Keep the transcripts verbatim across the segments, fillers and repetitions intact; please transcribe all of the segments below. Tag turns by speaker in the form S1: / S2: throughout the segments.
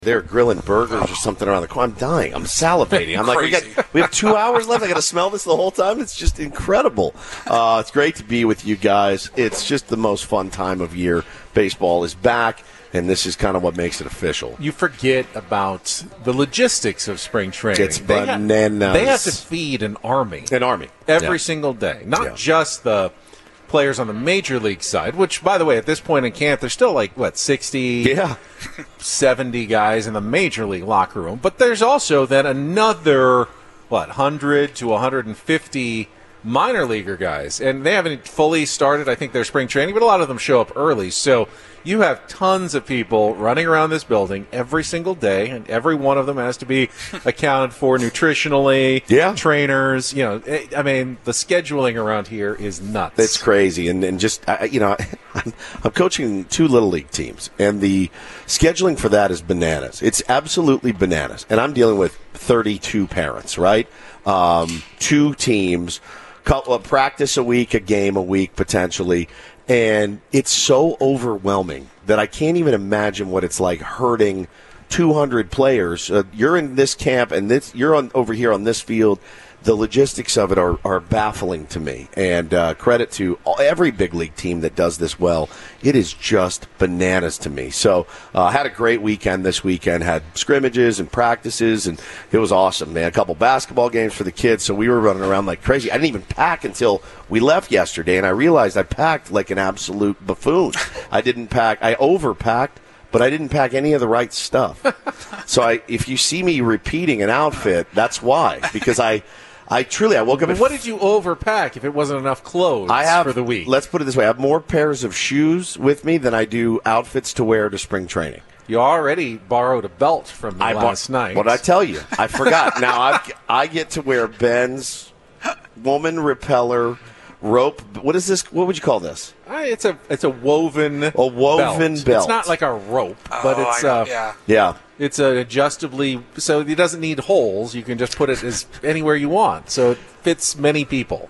S1: They're grilling burgers or something around the corner. I'm dying. I'm salivating. I'm like, we got we have two hours left. I got to smell this the whole time. It's just incredible. Uh, it's great to be with you guys. It's just the most fun time of year. Baseball is back, and this is kind of what makes it official.
S2: You forget about the logistics of spring training.
S1: It's bananas.
S2: They have, they have to feed an army.
S1: An army.
S2: Every
S1: Yeah.
S2: single day. Not
S1: Yeah.
S2: just the players on the major league side, which, by the way, at this point in camp, there's still like, what, sixty,
S1: Yeah.
S2: seventy guys in the major league locker room. But there's also then another, what, one hundred to one hundred fifty minor leaguer guys. And they haven't fully started, I think, their spring training, but a lot of them show up early. So you have tons of people running around this building every single day, and every one of them has to be accounted for nutritionally,
S1: Yeah.
S2: trainers. You know, I mean, the scheduling around here is nuts.
S1: It's crazy. And, and just, I, you know, I'm, I'm coaching two Little League teams, and the scheduling for that is bananas. It's absolutely bananas. And I'm dealing with thirty-two parents, right? Um, two teams, couple of practice a week, a game a week, potentially. And it's so overwhelming that I can't even imagine what it's like herding two hundred players. Uh, you're in this camp, and this, you're on over here on this field. The logistics of it are, are baffling to me. And uh, credit to all, every big league team that does this well. It is just bananas to me. So I uh, had a great weekend this weekend. Had scrimmages and practices, and it was awesome, man. A couple basketball games for the kids, so we were running around like crazy. I didn't even pack until we left yesterday, and I realized I packed like an absolute buffoon. I didn't pack. I overpacked. But I didn't pack any of the right stuff. So I, if you see me repeating an outfit, that's why. Because I, I truly, I woke up.
S2: But
S1: at
S2: what did you overpack if it wasn't enough clothes
S1: I have,
S2: for the week?
S1: Let's put it this way: I have more pairs of shoes with me than I do outfits to wear to spring training.
S2: You already borrowed a belt from me
S1: I
S2: last
S1: bought,
S2: night.
S1: What did I tell you? I forgot. Now I've, I get to wear Ben's woman repeller rope. What is this? What would you call this?
S2: Uh, It's a it's a woven
S1: A woven
S2: belt.
S1: belt.
S2: It's not like a rope, but
S3: Oh,
S2: it's
S3: I know,
S2: uh,
S3: yeah.
S1: Yeah.
S2: it's a adjustably, so it doesn't need holes. You can just put it as anywhere you want, so it fits many people.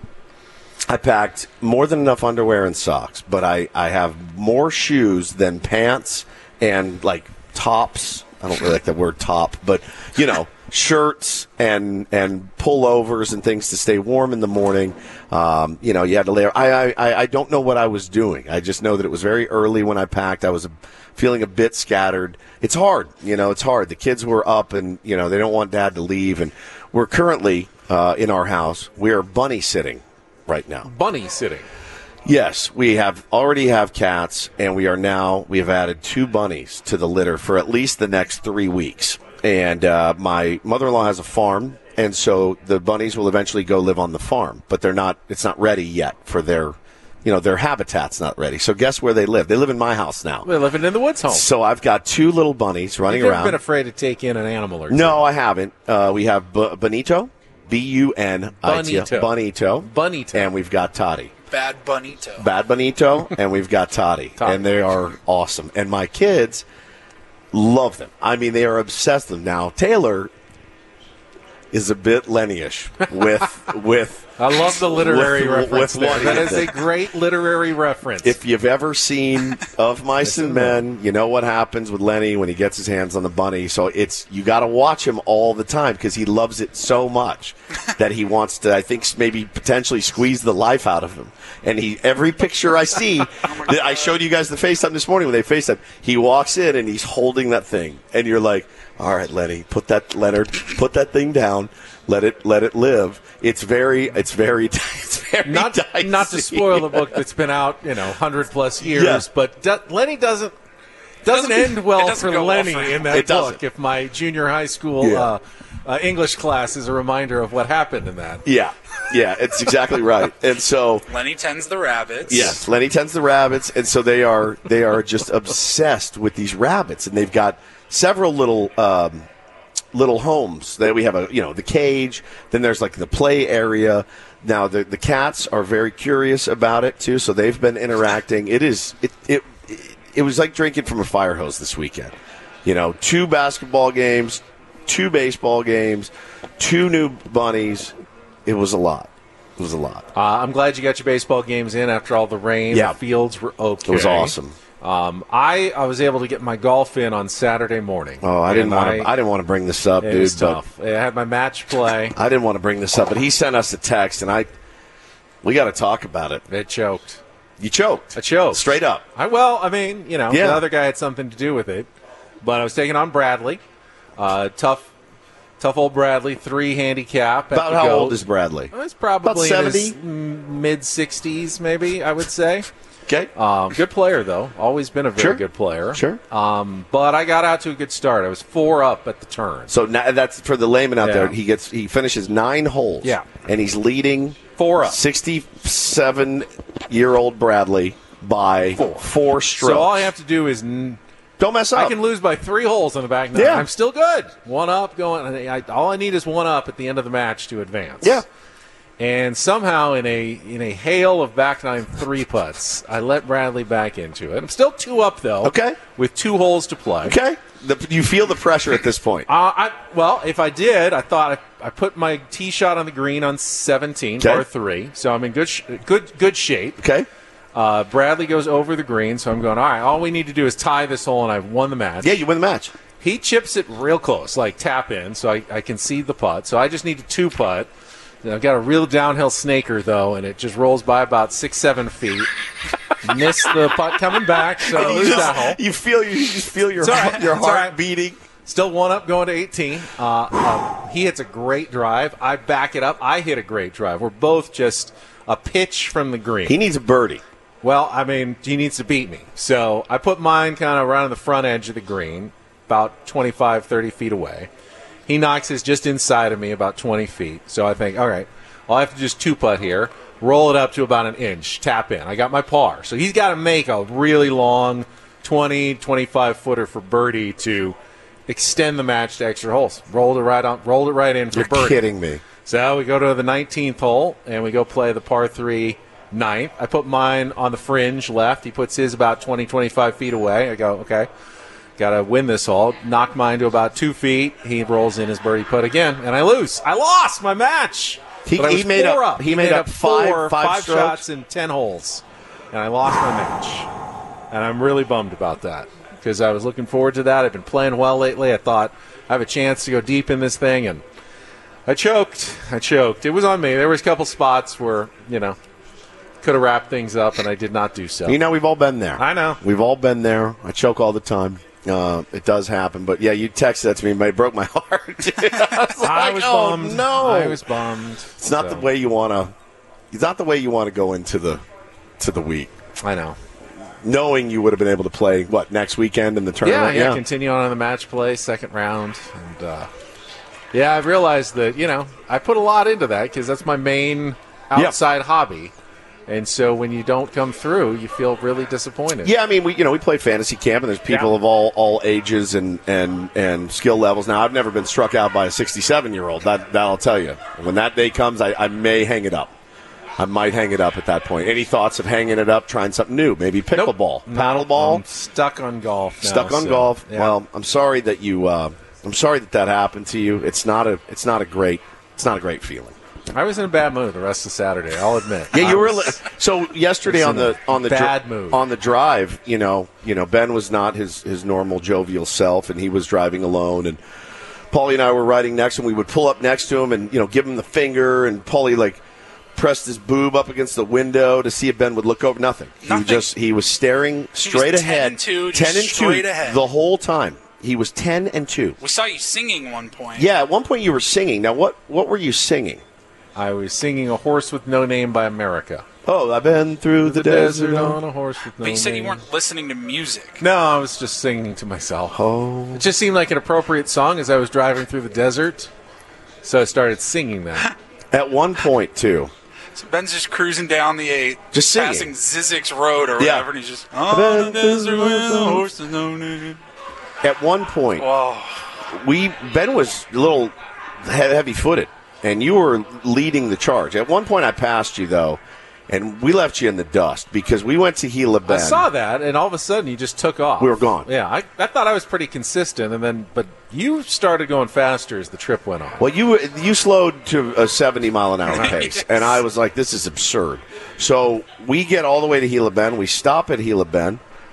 S1: I packed more than enough underwear and socks, but I, I have more shoes than pants and, like, tops. I don't really like the word top, but, you know, shirts and and pullovers and things to stay warm in the morning. Um, you know, you had to layer. I, I, I don't know what I was doing. I just know that it was very early when I packed. I was feeling a bit scattered. It's hard. You know, it's hard. The kids were up and, you know, they don't want Dad to leave. And we're currently uh, in our house. We are bunny sitting right now.
S2: Bunny sitting.
S1: Yes, we have already have cats, and we are now, we have added two bunnies to the litter for at least the next three weeks. And uh, my mother-in-law has a farm, and so the bunnies will eventually go live on the farm, but they're not, it's not ready yet for their, you know, their habitat's not ready. So guess where they live? They live in my house now.
S2: They're living in the woods home.
S1: So I've got two little bunnies running
S2: You've never
S1: around.
S2: been afraid to take in an animal or two.
S1: No, I haven't. Uh, we have B- Bonito, B U N I T O.
S2: Bonito.
S1: Bonito.
S2: Bonito.
S1: And we've got Toddy.
S3: Bad Bonito.
S1: Bad Bonito, and we've got Toddy.
S2: Toddy.
S1: And they are awesome. And my kids love them. I mean, they are obsessed with them. Now, Taylor is a bit Lenny-ish with with.
S2: I love the literary
S1: with-
S2: reference
S1: with
S2: there.
S1: wanting
S2: That
S1: it
S2: is
S1: to-
S2: a great literary reference.
S1: If you've ever seen Of Mice and Men, you know what happens with Lenny when he gets his hands on the bunny. So it's you got to watch him all the time because he loves it so much that he wants to, I think, maybe potentially squeeze the life out of him. And he every picture I see, that I showed you guys the FaceTime this morning when they FaceTime. He walks in and he's holding that thing, and you're like, "All right, Lenny, put that Leonard, put that thing down." Let it let it live. It's very it's very it's very
S2: not,
S1: dicey.
S2: not to spoil the book that's been out, you know, hundred plus years,
S1: Yeah.
S2: but do, Lenny doesn't doesn't,
S3: doesn't-
S2: end well
S3: it doesn't
S2: for
S3: go well
S2: Lenny
S3: for him.
S2: in that
S1: It
S2: book.
S1: doesn't.
S2: If my junior high school
S1: Yeah.
S2: uh, uh, English class is a reminder of what happened in that.
S1: Yeah, yeah, it's exactly right. And so
S3: Lenny tends the rabbits.
S1: yes, Lenny tends the rabbits, and so they are they are just obsessed with these rabbits, and they've got several little. Um, little homes that we have a you know the cage, then there's like the play area. Now the the cats are very curious about it too, so they've been interacting. It is it it it was like drinking from a fire hose this weekend. You know, two basketball games, two baseball games, two new bunnies. It was a lot. It was a lot.
S2: Uh, I'm glad you got your baseball games in after all the rain.
S1: Yeah.
S2: The fields were okay.
S1: It was awesome.
S2: Um, I I was able to get my golf in on Saturday morning.
S1: Oh, I didn't
S2: And
S1: want to. I didn't want to bring this up,
S2: It
S1: dude.
S2: was
S1: But
S2: tough. I had my match play.
S1: I didn't want to bring this up, but he sent us a text, and I we got to talk about it.
S2: It choked.
S1: You choked.
S2: I choked.
S1: Straight up.
S2: I well, I mean, you know,
S1: Yeah.
S2: the other guy had something to do with it, but I was taking on Bradley. Uh, tough, tough old Bradley. Three handicap. at
S1: About
S2: the
S1: how
S2: goat.
S1: old is Bradley?
S2: He's probably
S1: About
S2: in his
S1: seventy?
S2: mid sixties, maybe I would say.
S1: Okay.
S2: Um, good player though. Always been a very
S1: Sure.
S2: good player.
S1: Sure.
S2: Um, but I got out to a good start. I was four up at the turn.
S1: So now, that's for the layman out
S2: Yeah.
S1: there. He gets he finishes nine holes.
S2: Yeah.
S1: And he's leading
S2: Four up.
S1: sixty-seven year old Bradley by four, four strokes.
S2: So all I have to do is. N-
S1: Don't mess up.
S2: I can lose by three holes on the back nine.
S1: Yeah.
S2: I'm still good. One up going. I, all I need is one up at the end of the match to advance.
S1: Yeah.
S2: And somehow in a in a hail of back nine three putts, I let Bradley back into it. I'm still two up though.
S1: Okay.
S2: With two holes to play.
S1: Okay. The, you feel the pressure at this point.
S2: Uh, I, well, if I did, I thought I, I put my tee shot on the green on seventeen,
S1: Okay.
S2: par three, so I'm in good sh- good good shape.
S1: Okay.
S2: Uh, Bradley goes over the green, so I'm going, all right, all we need to do is tie this hole, and I've won the match.
S1: Yeah, you win the match.
S2: He chips it real close, like tap in, so I, I can see the putt. So I just need to two putt. I've got a real downhill snaker, though, and it just rolls by about six, seven feet. Miss the putt coming back, so I
S1: You,
S2: lose
S1: just-
S2: that hole.
S1: you feel you just feel your
S2: It's all right.
S1: your
S2: It's all
S1: heart
S2: right.
S1: beating.
S2: Still one up going to eighteen. Uh, uh, he hits a great drive. I back it up. I hit a great drive. We're both just a pitch from the green.
S1: He needs a birdie.
S2: Well, I mean, he needs to beat me. So I put mine kind of around the front edge of the green, about twenty-five, thirty feet away. He knocks his just inside of me about twenty feet. So I think, all right, I'll have to just two-putt here, roll it up to about an inch, tap in. I got my par. So he's got to make a really long twenty, twenty-five footer for birdie to extend the match to extra holes. Rolled it right on, rolled it right in for
S1: You're
S2: birdie.
S1: kidding me.
S2: So we go to the nineteenth hole, and we go play the par three ninth. I put mine on the fringe left. He puts his about twenty, twenty-five feet away. I go, okay, got to win this hole. Knock mine to about two feet. He rolls in his birdie putt again, and I lose. I lost my match.
S1: He-
S2: But I
S1: he
S2: was
S1: made
S2: four
S1: up-
S2: up.
S1: he made up five-
S2: four,
S1: five
S2: five
S1: strokes?
S2: shots in ten holes, and I lost my match. And I'm really bummed about that because I was looking forward to that. I've been playing well lately. I thought I have a chance to go deep in this thing, and I choked. I choked. It was on me. There was a couple spots where, you know, could have wrapped things up, and I did not do so.
S1: You know, we've all been there.
S2: I know.
S1: We've all been there. I choke all the time. Uh, it does happen. But, yeah, you texted that to me, but it broke my heart. I was,
S2: I
S1: like,
S2: was
S1: oh,
S2: bummed.
S1: no.
S2: I was bummed.
S1: It's not
S2: So,
S1: the way you want to – it's not the way you want to go into the to the week.
S2: I know.
S1: Knowing you would have been able to play, what, next weekend in the
S2: Yeah,
S1: tournament?
S2: yeah, continue on in the match play, second round. And, uh, yeah, I realized that, you know, I put a lot into that because that's my main outside hobby. And so when you don't come through, you feel really disappointed.
S1: Yeah, I mean, we you know we play fantasy camp, and there's people
S2: Yeah.
S1: of all, all ages and, and, and skill levels. Now, I've never been struck out by a sixty-seven year old. That that I'll tell you. When that day comes, I, I may hang it up. I might hang it up at that point. Any thoughts of hanging it up, trying something new? Maybe pickleball,
S2: No,
S1: paddleball,
S2: I'm stuck on golf now,
S1: stuck on
S2: so,
S1: golf.
S2: yeah.
S1: Well, I'm sorry that you. Uh, I'm sorry that that happened to you. It's not a. It's not a great. It's not a great feeling.
S2: I was in a bad mood the rest of Saturday, I'll admit.
S1: Yeah, you
S2: I
S1: were.
S2: was-
S1: So yesterday
S2: was
S1: on
S2: in
S1: the
S2: a
S1: on the dri-
S2: bad mood.
S1: on the drive, you know, you know, Ben was not his his normal jovial self, and he was driving alone. And Paulie and I were riding next, and we would pull up next to him and you know give him the finger, and Paulie like pressed his boob up against the window to see if Ben would look over. Nothing.
S3: Nothing.
S1: He just he was staring straight
S3: ten
S1: ahead,
S3: and two,
S1: ten
S3: just
S1: and
S3: straight
S1: two
S3: ahead.
S1: the whole time. He was ten and two.
S3: We saw you singing one point.
S1: Yeah, at one point you were singing. Now what what were you singing?
S2: I was singing A Horse with No Name by America.
S1: Oh, I've been through the, desert.
S2: on a horse with no
S3: But you said you
S2: name.
S3: weren't listening to music.
S2: No, I was just singing to myself.
S1: Oh.
S2: It just seemed like an appropriate song as I was driving through the desert, so I started singing that.
S1: At one point too.
S3: So Ben's just cruising down the eight,
S1: Just singing.
S3: passing Zizek's Road or
S1: Yeah.
S3: whatever, and he's just on the desert with a horse with no name.
S1: At one point,
S3: Whoa.
S1: we Ben was a little heavy footed, and you were leading the charge. At one point, I passed you though, and we left you in the dust because we went to Gila
S2: I
S1: Bend.
S2: saw that, and all of a sudden you just took off.
S1: We were gone.
S2: Yeah, I, I thought I was pretty consistent, and then but you started going faster as the trip went on.
S1: Well, you you slowed to a seventy mile an hour pace, and I was like, "This is absurd." So we get all the way to Gila Bend. We stop at Gila Bend.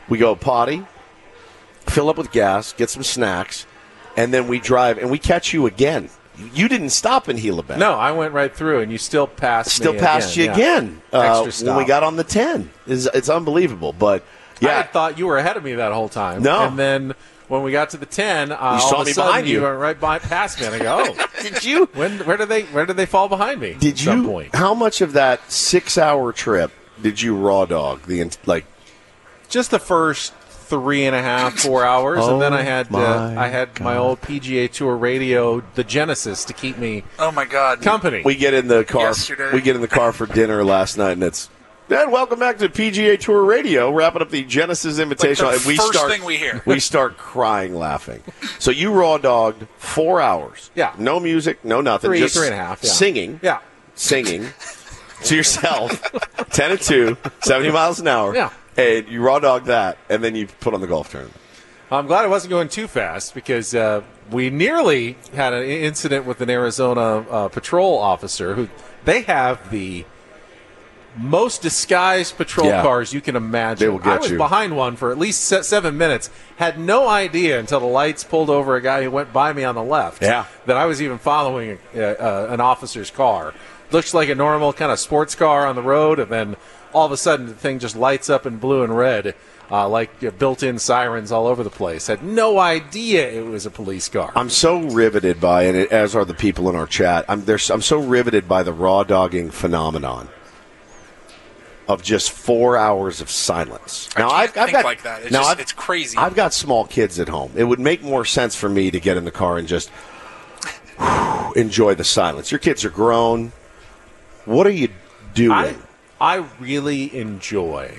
S1: We go potty, fill up with gas, get some snacks, and then we drive, and we catch you again. You didn't stop in Gila Bend.
S2: No, I went right through, and you still passed
S1: Still
S2: me
S1: passed
S2: again.
S1: you
S2: yeah.
S1: again uh,
S2: Extra stop.
S1: when we got on the ten. It's, it's unbelievable, but
S2: I
S1: yeah.
S2: had thought you were ahead of me that whole time.
S1: No.
S2: And then when we got to the ten, uh, all
S1: saw
S2: of a
S1: me
S2: sudden
S1: behind you.
S2: went right by, past me, and I go, oh.
S1: Did you?
S2: When, where did they where did they fall behind me
S1: Did
S2: at some
S1: you?
S2: point?
S1: How much of that six-hour trip did you raw dog? The ent- like
S2: Just the first three and a half, four hours,
S1: Oh,
S2: and then I had
S1: my
S2: uh, I had my
S1: God.
S2: old P G A Tour radio, the Genesis, to keep me
S3: Oh my God.
S2: company.
S1: we get in the car.
S3: Yesterday.
S1: We get in the car for dinner last night, and it's. Dad, welcome back to P G A Tour Radio. Wrapping up the Genesis Invitational.
S3: Like the
S1: and we
S3: first
S1: start,
S3: thing we hear.
S1: we start crying, laughing. So you raw dogged four hours.
S2: Yeah.
S1: No music, no nothing.
S2: Three,
S1: just
S2: three and a half, yeah.
S1: Singing.
S2: yeah.
S1: Singing to yourself. ten and two, seventy miles an hour.
S2: Yeah.
S1: And you raw dog that, and then you put on the golf tournament.
S2: I'm glad I wasn't going too fast because uh, we nearly had an incident with an Arizona uh, patrol officer who they have the most disguised patrol
S1: Yeah.
S2: cars you can imagine.
S1: They will get
S2: I was
S1: you.
S2: behind one for at least se- seven minutes, had no idea until the lights pulled over a guy who went by me on the left
S1: Yeah.
S2: that I was even following uh, uh, an officer's car. Looks like a normal kind of sports car on the road, and then all of a sudden the thing just lights up in blue and red. Uh, like uh, built-in sirens all over the place. Had no idea it was a police car.
S1: I'm so riveted by it, as are the people in our chat. I'm there's, I'm so riveted by the raw dogging phenomenon of just four hours of silence.
S3: I
S1: Now
S3: can't
S1: I've, I've
S3: think
S1: got
S3: like that. It's
S1: now
S3: just-
S1: I've,
S3: it's crazy.
S1: I've got small kids at home. It would make more sense for me to get in the car and just enjoy the silence. Your kids are grown. What are you doing?
S2: I, I really enjoy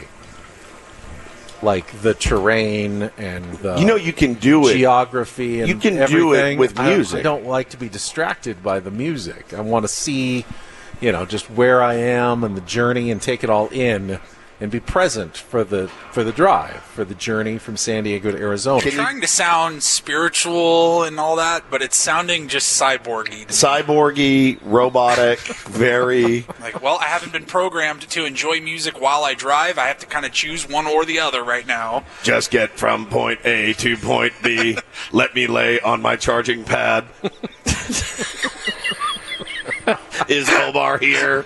S2: like the terrain and the
S1: you know you can do it.
S2: geography and
S1: You can
S2: everything.
S1: do it with
S2: I don't-
S1: music.
S2: I don't like to be distracted by the music. I want to see, you know, just where I am and the journey and take it all in and be present for the for the drive, for the journey from San Diego to Arizona.
S1: Can you-
S3: Trying to sound spiritual and all that, but it's sounding just cyborgy.
S1: Cyborgy, robotic, very.
S3: Like, well, I haven't been programmed to enjoy music while I drive. I have to kind of choose one or the other right now.
S1: Just get from point A to point B. Let me lay on my charging pad. Is Omar here?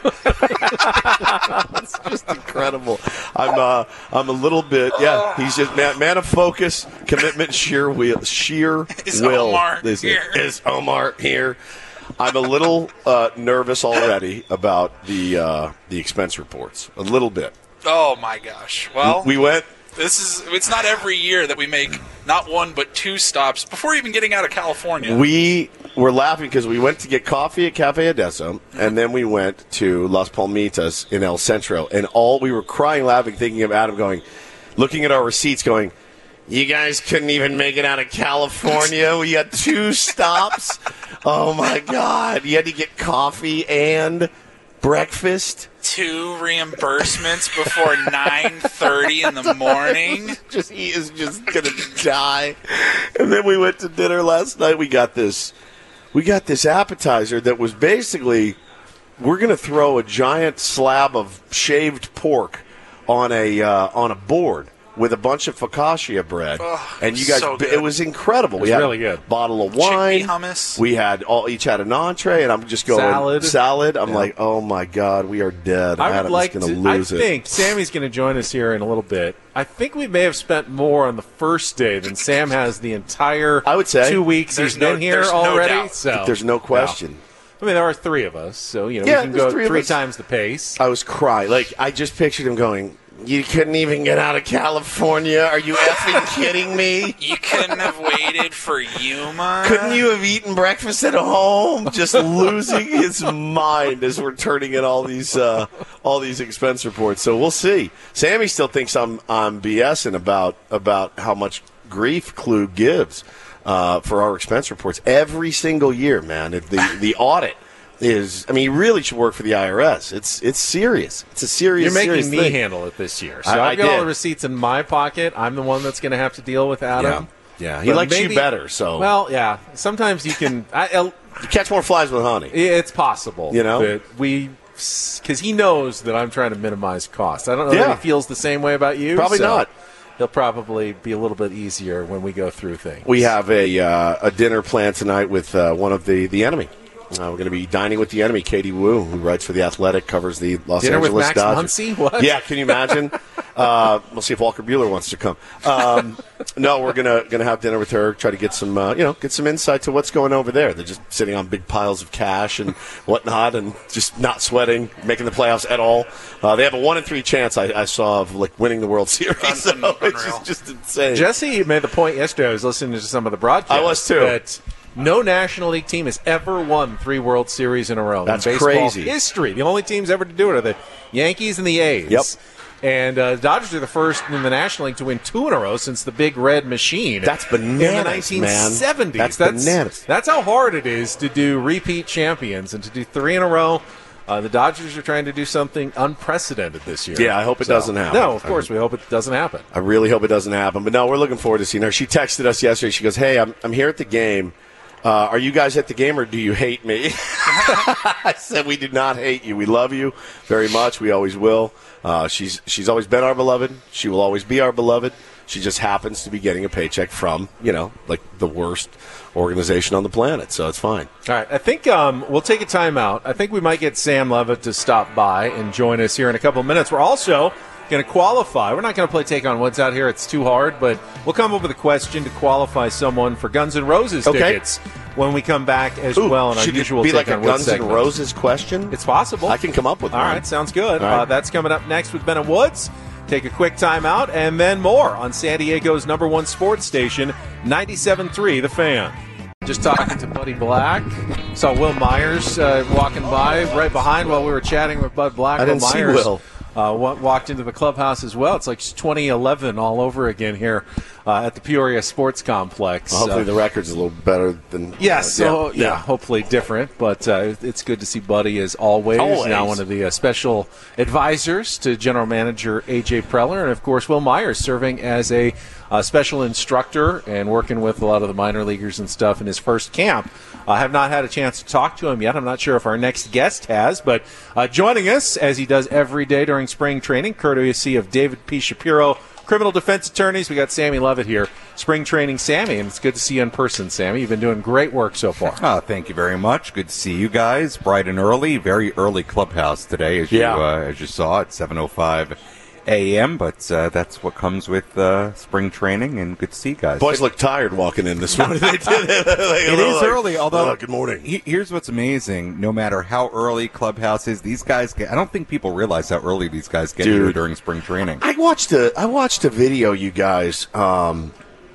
S1: It's just incredible. I'm uh, I'm a little bit yeah. He's just man, man of focus, commitment, sheer will, sheer
S3: Is
S1: will.
S3: Omar
S1: Is,
S3: here?
S1: is Omar here? I'm a little uh, nervous already about the uh, the expense reports. A little bit.
S3: Oh my gosh! Well,
S1: We went.
S3: this is it's not every year that we make not one but two stops before even getting out of California.
S1: We were laughing because we went to get coffee at Cafe Adesso, and then we went to Las Palmitas in El Centro, and all we were crying, laughing, thinking of Adam going, looking at our receipts, going, "You guys couldn't even make it out of California. We had two stops. Oh my God! You had to get coffee and breakfast."
S3: Two reimbursements before nine thirty in the morning.
S1: Just he is just gonna die. And then we went to dinner last night. We got this, we got this appetizer that was basically we're gonna throw a giant slab of shaved pork on a uh, on a board with a bunch of focaccia bread,
S3: Oh,
S1: and you guys,
S3: so good.
S1: it was incredible. we
S2: was
S1: had
S2: really
S1: a
S2: good.
S1: bottle of wine,
S3: Chickpea hummus.
S1: We had all each had an entree, and I'm just going
S2: Salad.
S1: salad. I'm
S2: Yeah.
S1: like, oh my God, we are dead.
S2: I would
S1: Adam's
S2: like
S1: gonna
S2: to.
S1: lose
S2: I
S1: it.
S2: think Sammy's going to join us here in a little bit. I think we may have spent more on the first day than Sam has the entire.
S1: I would say.
S2: two weeks
S3: There's
S2: he's
S3: no-
S2: been here
S3: there's no
S2: already.
S3: doubt.
S2: So
S1: There's no question.
S2: I mean, there are three of us, so you know
S1: Yeah,
S2: we can
S1: there's
S2: go
S1: three of
S2: three
S1: us.
S2: times the pace.
S1: I was crying. Like, I just pictured him going, "You couldn't even get out of California? Are you effing kidding me?
S3: You couldn't have waited for Yuma.
S1: Couldn't you have eaten breakfast at home?" Just losing his mind as we're turning in all these uh, all these expense reports. So we'll see. Sammy still thinks I'm I'm BSing about about how much grief Klug gives uh, for our expense reports every single year, man. If the the audit is, I mean, you really should work for the I R S. It's it's serious. It's a serious.
S2: You're making
S1: serious
S2: me
S1: thing.
S2: handle it this year, so
S1: I- I
S2: I've got all
S1: did.
S2: the receipts in my pocket. I'm the one that's going to have to deal with Adam.
S1: Yeah, he
S2: But
S1: likes
S2: maybe-
S1: you better. So
S2: Well, yeah. Sometimes you can. I, I'll-
S1: you catch more flies with honey.
S2: it's possible,
S1: You know?
S2: that we, because he knows that I'm trying to minimize costs. I don't know
S1: Yeah.
S2: that he feels the same way about you.
S1: Probably
S2: so-
S1: not.
S2: he'll probably be a little bit easier when we go through things.
S1: We have a uh, a dinner planned tonight with uh, one of the, the enemy. Uh, we're going to be dining with the enemy, Katie Wu, who writes for The Athletic, covers the Los
S2: Dinner
S1: Angeles
S2: with Max
S1: Dodgers.
S2: Muncy? What?
S1: Yeah, can you imagine? uh, we'll see if Walker Buehler wants to come. Um, no, we're gonna gonna have dinner with her, try to get some uh, you know get some insight to what's going over there. They're just sitting on big piles of cash and whatnot, and just not sweating, making the playoffs at all. Uh, they have a one in three chance I, I saw of like winning the World Series. So it's just, just insane.
S2: Jesse made the point yesterday. I was listening to some of the broadcasts.
S1: I was too.
S2: That no National League team has ever won three World Series in a row.
S1: That's
S2: in baseball
S1: crazy.
S2: history. The only teams ever to do it are the Yankees and the A's.
S1: Yep.
S2: And uh, the Dodgers are the first in the National League to win two in a row since the Big Red Machine.
S1: That's bananas,
S2: in the nineteen seventies.
S1: man. That's,
S2: that's
S1: bananas.
S2: That's how hard it is to do repeat champions and to do three in a row. Uh, the Dodgers are trying to do something unprecedented this year.
S1: Yeah, I hope it
S2: So-
S1: doesn't happen.
S2: No, of course, we hope it doesn't happen.
S1: I really hope it doesn't happen. But no, we're looking forward to seeing her. She texted us yesterday. She goes, hey, I'm, I'm here at the game. Uh, are you guys at the game or do you hate me? I said we do not hate you. We love you very much. We always will. Uh, she's she's always been our beloved. She will always be our beloved. She just happens to be getting a paycheck from, you know, like the worst organization on the planet. So it's fine.
S2: All right, I think um, we'll take a timeout. I think we might get Sam Levitt to stop by and join us here in a couple of minutes. We're also going to qualify. We're not going to play Take on Woods out here. It's too hard, but we'll come up with a question to qualify someone for Guns N' Roses
S1: Okay.
S2: tickets when we come back as
S1: Ooh,
S2: well in our
S1: should
S2: usual
S1: it be
S2: Take
S1: like a
S2: on Woods
S1: Guns N'
S2: segment.
S1: Roses question?
S2: It's possible.
S1: I can come up with
S2: All
S1: one.
S2: right, sounds good.
S1: All right.
S2: Uh, that's coming up next with Ben and Woods. Take a quick time out, and then more on San Diego's number one sports station, ninety-seven point three The Fan. Just talking to Buddy Black. Saw Will Myers uh, walking by right behind while we were chatting with Bud Black.
S1: I didn't
S2: Will
S1: see
S2: Myers,
S1: Will.
S2: Uh, wa- walked into the clubhouse as well. It's like twenty eleven all over again here uh, at the Peoria Sports Complex.
S1: Well, hopefully
S2: Uh,
S1: the record's a little better than...
S2: Yes,
S1: uh,
S2: so yeah, hopefully different, but uh, it's good to see Buddy as always.
S1: Always.
S2: Now one of the uh, special advisors to General Manager A J Preller, and of course Will Myers serving as a uh, special instructor and working with a lot of the minor leaguers and stuff in his first camp. I have not had a chance to talk to him yet. I'm not sure if our next guest has, but uh, joining us as he does every day during spring training, courtesy of David P. Shapiro, criminal defense attorneys. We got Sammy Levitt here, spring training Sammy, and it's good to see you in person, Sammy. You've been doing great work so far.
S4: Oh, thank you very much. Good to see you guys. Bright and early, very early clubhouse today, as
S1: Yeah.
S4: you uh, as you saw at seven oh five a.m. But uh, that's what comes with uh, spring training, and good to see you guys.
S1: Boys look tired walking in this morning. They did.
S4: It is early, although
S1: oh, good morning.
S4: he- here's what's amazing: no matter how early clubhouse is, these guys get. I don't think people realize how early these guys get
S1: Dude.
S4: here during spring training.
S1: I watched a I watched a video, you guys. Um,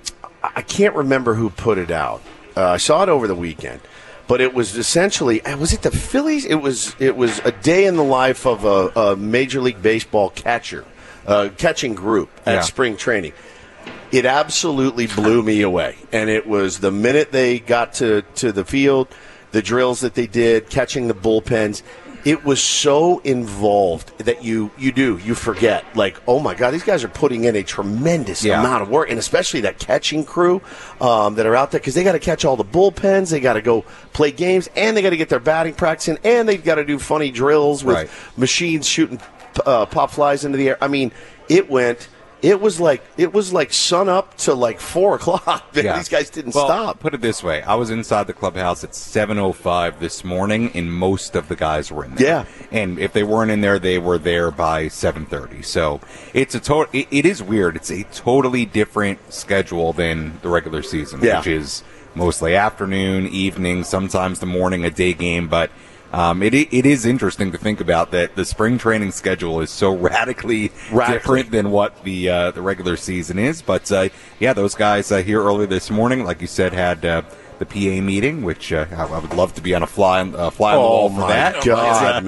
S1: I can't remember who put it out. Uh, I saw it over the weekend, but it was essentially uh, was it the Phillies? It was it was a day in the life of a, a Major League Baseball catcher, uh, catching group at
S4: Yeah.
S1: spring training. It absolutely blew me away, and it was the minute they got to to the field, the drills that they did, catching the bullpens. It was so involved that you you do you forget, like, oh my God, these guys are putting in a tremendous
S4: Yeah.
S1: amount of work, and especially that catching crew um, that are out there, because they got to catch all the bullpens, they got to go play games, and they got to get their batting practice in, and they've got to do funny drills with
S4: Right.
S1: machines shooting uh, pop flies into the air. I mean, it went. It was like it was like sun up to like four o'clock.
S4: Yeah.
S1: These guys didn't
S4: Well,
S1: stop.
S4: Put it this way: I was inside the clubhouse at seven oh five this morning, and most of the guys were in there.
S1: Yeah.
S4: And if they weren't in there, they were there by seven thirty. So it's a total. It, it is weird. It's a totally different schedule than the regular season,
S1: Yeah.
S4: which is mostly afternoon, evening, sometimes the morning, a day game, but. Um, it it is interesting to think about that the spring training schedule is so radically,
S1: Radically.
S4: different than what the uh, the regular season is. But uh, yeah, those guys uh, here early this morning, like you said, had uh, the P A meeting, which uh, I I would love to be on a fly on, uh, fly on the
S1: Oh
S4: wall for
S1: my
S4: that.
S1: God,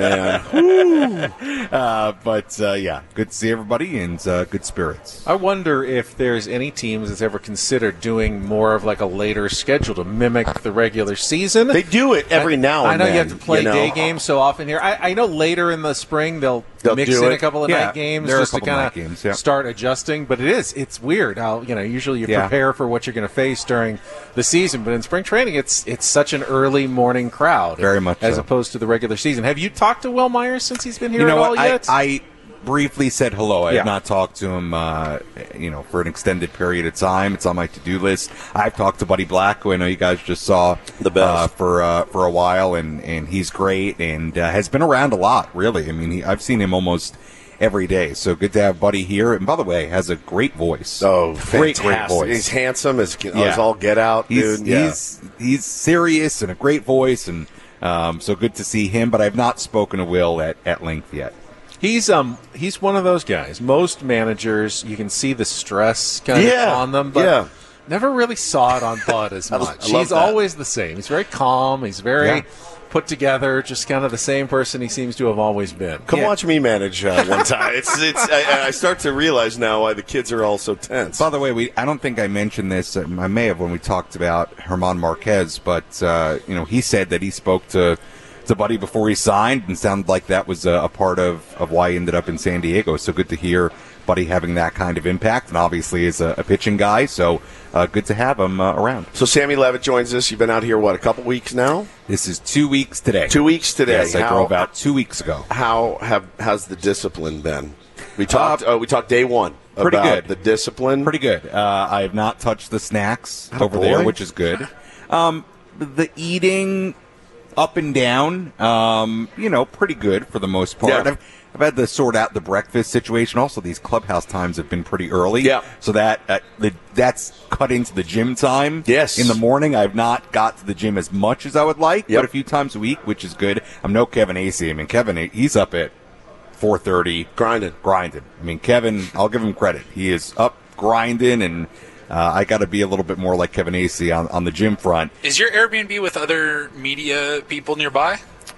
S1: man!
S4: Uh, but uh, yeah, good to see everybody and uh, good spirits.
S2: I wonder if there's any teams that's ever considered doing more of like a later schedule to mimic the regular season.
S1: They do it every
S2: I-
S1: now and
S2: I know
S1: then.
S2: you have to play
S1: you know?
S2: day games so often here. I, I know later in the spring they'll,
S1: They'll
S2: mix
S1: do
S2: in
S1: it.
S2: a couple of
S4: Yeah,
S2: night games
S4: there are a
S2: just to
S4: couple
S2: kind
S4: night games, yeah.
S2: of start adjusting. But it is it's weird how you know usually you
S4: Yeah.
S2: prepare for what you're going to face during the season, but in spring training it's it's such an early morning crowd,
S4: Very much
S2: as
S4: so.
S2: opposed to the regular season. Have you talked to Will Myers since he's been here
S4: You know
S2: at all
S4: what? I,
S2: yet?
S4: I briefly said hello. I
S2: Yeah.
S4: have not talked to him, uh, you know, for an extended period of time. It's on my to-do list. I've talked to Buddy Black, who I know you guys just saw
S1: The best.
S4: Uh, for uh, for a while, and, and he's great and uh, has been around a lot, really. I mean, he, I've seen him almost every day. So good to have Buddy here. And by the way, has a great voice.
S1: Oh,
S4: great,
S1: fantastic.
S4: great voice.
S1: He's handsome as,
S4: Yeah.
S1: as all get out,
S4: He's,
S1: dude. Yeah.
S4: he's he's serious and a great voice, and um, so good to see him. But I've not spoken to Will at, at length yet.
S2: He's um he's one of those guys. Most managers, you can see the stress kind
S1: Yeah,
S2: of on them, but
S1: yeah.
S2: never really saw it on Bud as
S1: I
S2: much.
S1: love
S2: He's
S1: that.
S2: always the same. He's very calm. He's very
S4: Yeah.
S2: put together. Just kind of the same person he seems to have always been.
S1: Come
S4: Yeah.
S1: watch me manage uh, one time. It's it's. I, I start to realize now why the kids are all so tense.
S4: By the way, we I don't think I mentioned this. um, I may have when we talked about Herman Marquez, but uh, you know, he said that he spoke to to Buddy before he signed, and sounded like that was a, a part of, of why he ended up in San Diego. So good to hear Buddy having that kind of impact, and obviously is a, a pitching guy. So uh, good to have him uh, around.
S1: So Sammy Levitt joins us. You've been out here what a couple weeks now?
S4: This is two weeks today.
S1: Two weeks today.
S4: Yes, I
S1: How-
S4: drove out two weeks ago.
S1: How have has the discipline been? We talked. Uh, we talked day one.
S4: pretty
S1: about
S4: good.
S1: The discipline.
S4: Pretty good. Uh, I have not touched the snacks
S1: Atta
S4: over
S1: boy.
S4: there, which is good. Um, the eating up and down, um, you know, pretty good for the most part.
S1: Yeah.
S4: I've, I've had to sort out the breakfast situation. Also, these clubhouse times have been pretty early.
S1: Yeah.
S4: So that uh, the, that's cut into the gym time.
S1: Yes.
S4: In the morning, I've not got to the gym as much as I would like,
S1: Yep.
S4: but a few times a week, which is good. I'm no Kevin Acey. I mean, Kevin, he's up at four thirty.
S1: Grinding.
S4: Grinding. I mean, Kevin, I'll give him credit. He is up grinding, and uh, I got to be a little bit more like Kevin Acey on, on the gym front.
S3: Is your Airbnb with other media people nearby?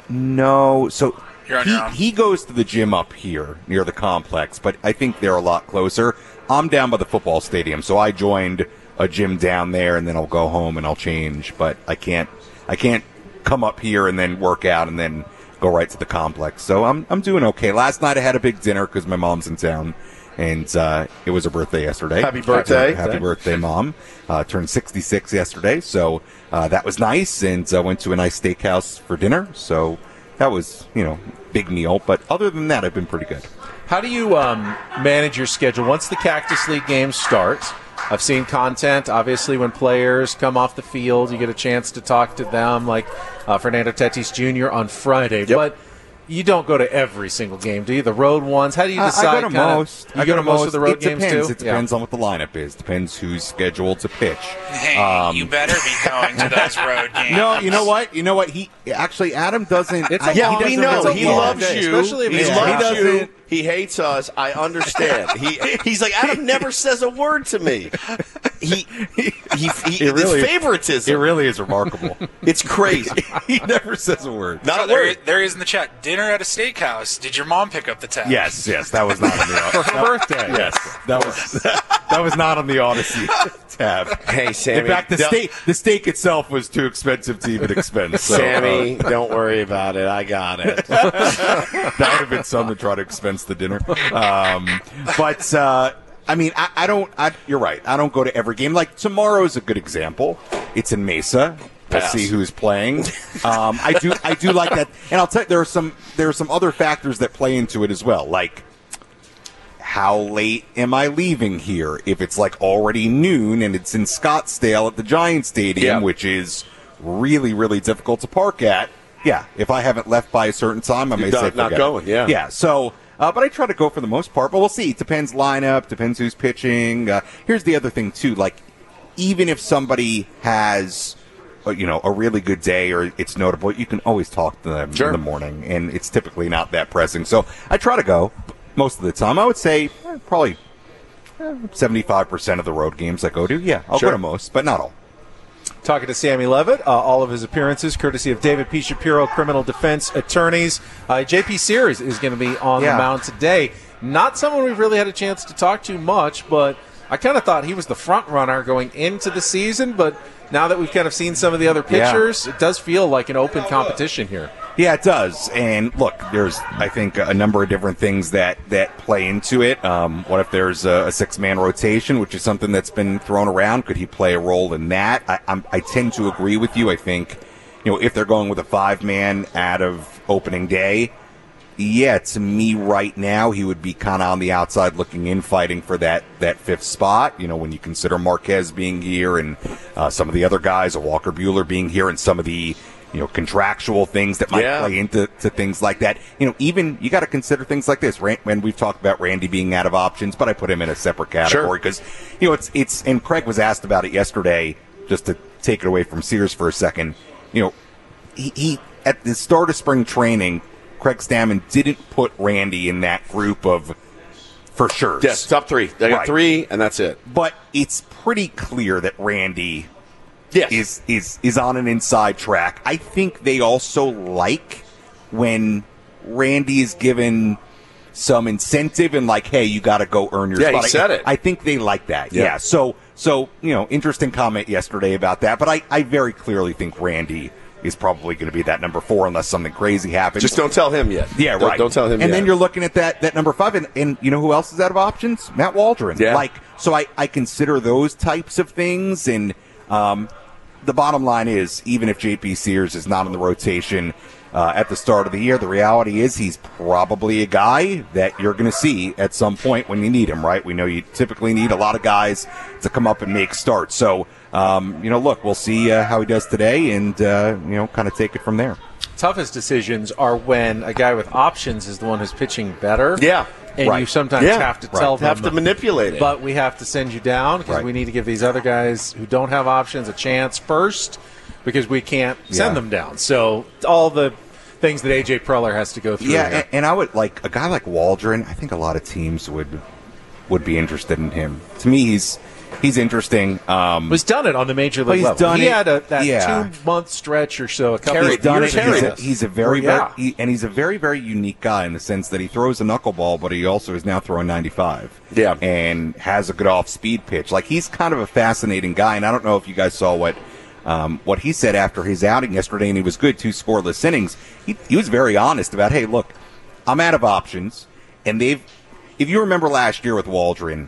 S4: No, so
S3: You're on
S4: he,
S3: your own.
S4: he goes to the gym up here near the complex, but I think they're a lot closer. I'm down by the football stadium, so I joined a gym down there, and then I'll go home and I'll change. But I can't, I can't come up here and then work out and then go right to the complex. So I'm, I'm doing okay. Last night I had a big dinner because my mom's in town, and uh, it was her birthday yesterday.
S1: Happy birthday.
S4: Happy, happy birthday, Mom. Uh, turned sixty-six yesterday, so uh, that was nice, and uh, went to a nice steakhouse for dinner. So that was, you know, big meal. But other than that, I've been pretty good.
S2: How do you um, manage your schedule once the Cactus League games start? I've seen content, obviously, when players come off the field, you get a chance to talk to them, like uh, Fernando Tatis Junior on Friday.
S1: Yep.
S2: But you don't go to every single game, do you? The road ones. How do you
S4: I-
S2: decide?
S4: I go to
S2: kinda-
S4: most.
S2: You
S4: I
S2: go to most of the road
S4: it
S2: games
S4: depends.
S2: too.
S4: It depends on what the lineup is. Depends who's scheduled to pitch.
S3: Hey,
S4: Um,
S3: you better be going to those road games.
S4: No, you know what? You know what? He actually Adam doesn't.
S2: It's a
S4: I-
S1: Yeah,
S2: long-
S1: we
S2: it's a
S1: know.
S2: long
S1: He
S2: day,
S1: loves you.
S2: especially if
S1: he
S2: it's
S1: loves
S2: traffic.
S1: you. He hates us. I understand. He he's like Adam never says a word to me. He he, he, he
S4: It really-
S1: it's favoritism.
S4: It really is remarkable.
S1: It's crazy.
S4: he never says a word.
S1: Not
S3: So
S1: a
S3: there,
S1: word.
S3: there is in the chat. Dinner at a steakhouse. Did your mom pick up the tab?
S4: Yes, yes, that was not on the
S2: For her birthday.
S4: Yes, that was that was not on the Odyssey tab.
S1: Hey, Sammy.
S4: In fact, the
S1: don't-
S4: steak the steak itself was too expensive to even expense. So,
S1: Sammy, don't worry about it. I got it.
S4: uh, that would have been some to try to expense the dinner. Um, but uh, I mean, I, I don't. I, you're right. I don't go to every game. Like tomorrow's a good example. It's in Mesa. We'll
S1: Pass.
S4: see who's playing. Um, I do. I do like that. And I'll tell you, there are some there are some other factors that play into it as well. Like, how late am I leaving here? If it's like already noon and it's in Scottsdale at the Giant Stadium,
S1: Yeah.
S4: which is really, really difficult to park at. Yeah, if I haven't left by a certain time, I may
S1: You're
S4: say
S1: not- not
S4: forget it.
S1: going, yeah.
S4: Yeah, so, uh, but I try to go for the most part. But we'll see. It depends lineup, depends who's pitching. Uh, here's the other thing, too. Like, even if somebody has, uh, you know, a really good day or it's notable, you can always talk to them
S1: Sure.
S4: in the morning, and it's typically not that pressing. So I try to go most of the time. I would say eh, probably eh, seventy-five percent of the road games I go to. Yeah, I'll
S1: Sure.
S4: go to most, but not all.
S2: Talking to Sammy Levitt, uh, all of his appearances courtesy of David P. Shapiro, Criminal Defense Attorneys. Uh, J P Sears is going to be on
S4: Yeah.
S2: the mound today. Not someone we've really had a chance to talk to much, but I kind of thought he was the front runner going into the season. But now that we've kind of seen some of the other
S4: Yeah.
S2: pitchers, it does feel like an open competition here.
S4: Yeah, it does. And look, there's, I think, a number of different things that, that play into it. Um, what if there's a, a six-man rotation, which is something that's been thrown around? Could he play a role in that? I, I'm, I tend to agree with you. I think, you know, if they're going with a five-man out of opening day, Yeah, to me right now, he would be kind of on the outside looking in, fighting for that, that fifth spot. You know, when you consider Marquez being here and uh, some of the other guys, Walker Buehler being here, and some of the, you know, contractual things that might
S1: Yeah.
S4: play into to things like that. You know, even you got to consider things like this. Ran- when we've talked about Randy being out of options, but I put him in a separate category because, you know, it's it's. And Craig was asked about it yesterday, just to take it away from Sears for a second. You know, he, he at the start of spring training, Craig Stammen didn't put Randy in that group of for sure.
S1: Yes, top three. They got
S4: Right.
S1: three, and that's it.
S4: But it's pretty clear that Randy
S1: Yes.
S4: is is is on an inside track. I think they also like when Randy is given some incentive and like, hey, you got to go earn your
S1: Yeah, he
S4: spot.
S1: said
S4: I,
S1: it.
S4: I think they like that.
S1: Yeah.
S4: Yeah. So so you know, interesting comment yesterday about that. But I I very clearly think Randy is probably going to be that number four unless something crazy happens.
S1: Just don't tell him yet.
S4: Yeah,
S1: Don't-
S4: right.
S1: Don't tell him
S4: And
S1: yet.
S4: then you're looking at that that number five, and, and you know who else is out of options? Matt Waldron.
S1: Yeah.
S4: Like, so I, I consider those types of things, and um, the bottom line is, even if J P Sears is not in the rotation uh, at the start of the year, the reality is he's probably a guy that you're going to see at some point when you need him, right? We know you typically need a lot of guys to come up and make starts. So, um, you know, look, we'll see uh, how he does today and, uh, you know, kind of take it from there.
S2: Toughest decisions are when a guy with options is the one who's pitching better.
S1: Yeah.
S2: And
S4: Right.
S2: you sometimes
S1: Yeah.
S2: have to
S4: Right.
S2: tell them.
S1: have to manipulate it.
S2: But we have to send you down because
S4: Right.
S2: we need to give these other guys who don't have options a chance first because we can't send
S4: Yeah.
S2: them down. So all the things that A J Preller has to go through.
S4: Yeah,
S2: here.
S4: and, and I would like a guy like Waldron. I think a lot of teams would would be interested in him. To me, he's he's interesting. Um,
S2: He's done it on the major league
S4: he's
S2: level.
S4: done
S2: he
S4: it,
S2: had a, that
S4: yeah.
S2: two-month stretch or so, a couple
S1: Carried-
S4: he's
S2: of
S4: done
S2: years
S4: it.
S2: ago.
S4: He's a,
S1: carried us.
S4: he's a very,
S2: Yeah.
S4: very, he, and he's a very, very unique guy in the sense that he throws a knuckleball, but he also is now throwing ninety-five.
S1: Yeah.
S4: and has a good off-speed pitch. Like, he's kind of a fascinating guy, and I don't know if you guys saw what. Um, what he said after his outing yesterday, and he was good, two scoreless innings. He, he was very honest about, hey, look, I'm out of options, and they've. If you remember last year with Waldron,